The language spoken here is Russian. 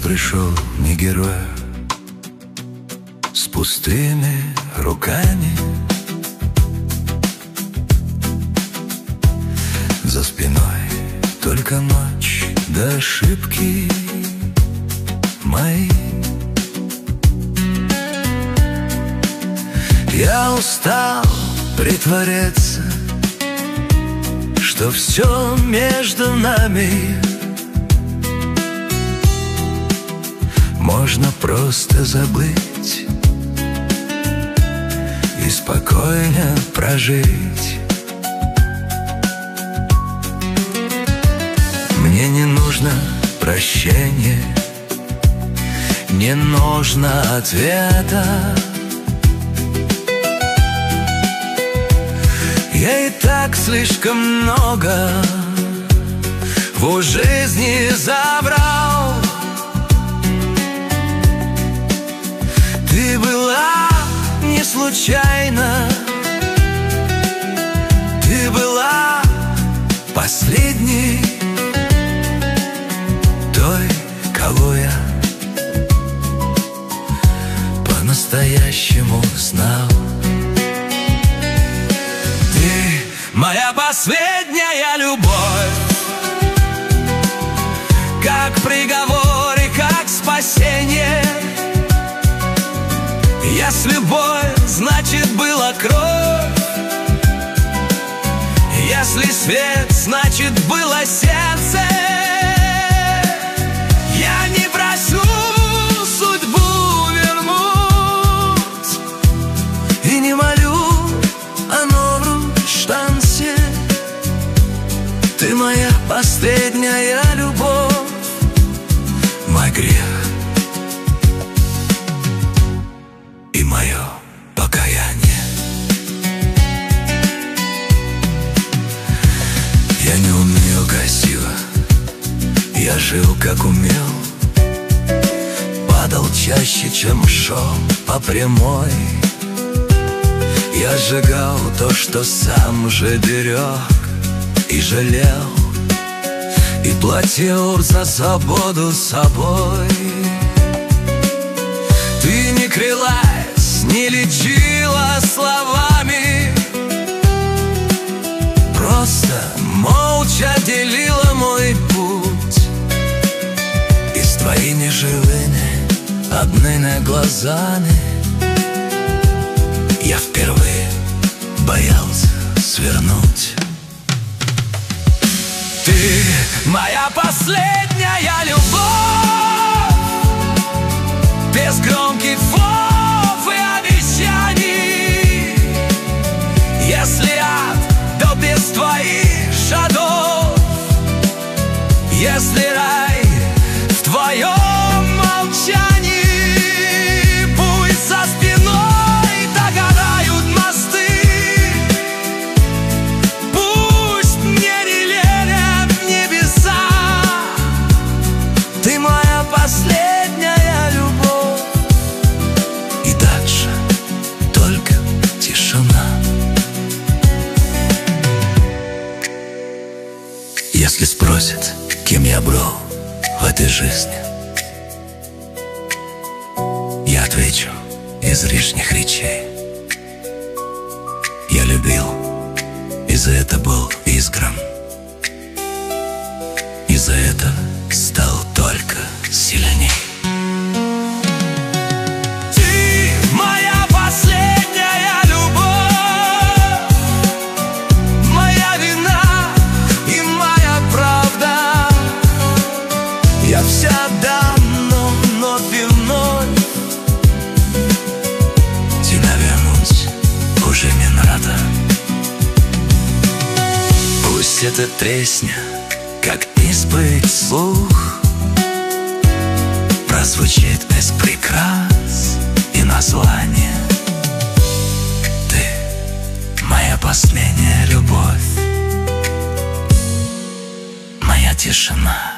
пришел не герой с пустыми руками. За спиной только ночь да ошибки мои. Я устал притворяться, что все между нами. Можно просто забыть и спокойно прожить. Мне не нужно прощения, не нужно ответа. Я и так слишком много в жизни забрал. Ты была не случайно, ты была последней, той, кого я по-настоящему знал. Ты моя последняя любовь, как приговор и как спасение. Если боль, значит была кровь. Если свет, значит было сердце. Я не прошу судьбу вернуть и не молю о новом шансе. Ты моя последняя любовь, мой грех и мое покаяние. Я не умею красиво, я жил как умел, падал чаще, чем шел по прямой. Я сжигал то, что сам же берег и жалел, и платил за свободу собой. Ты не крылась, не лечила словами, просто молча делила мой путь. И с твоими живыми, одними глазами я впервые боялся свернуть. Ты моя последняя любовь, без громких слов и обещаний. Если ад, то без твоих шагов. Если рай в твоем молчании. Пусть за спиной догорают мосты, пусть мне не верят небеса. Ты моя последняя любовь, и дальше только тишина. Если спросят, кем я был в этой жизни, я отвечу излишних речей. Я любил, и за это был изгнан, и за это стал только сильней. Ты моя последняя любовь, моя вина и моя правда. Я все отдам, но вновь и вновь тебя вернуть уже не надо. Пусть это тресня, как исповедь вслух, прозвучит без прикрас и названия. Ты моя последняя любовь, моя тишина.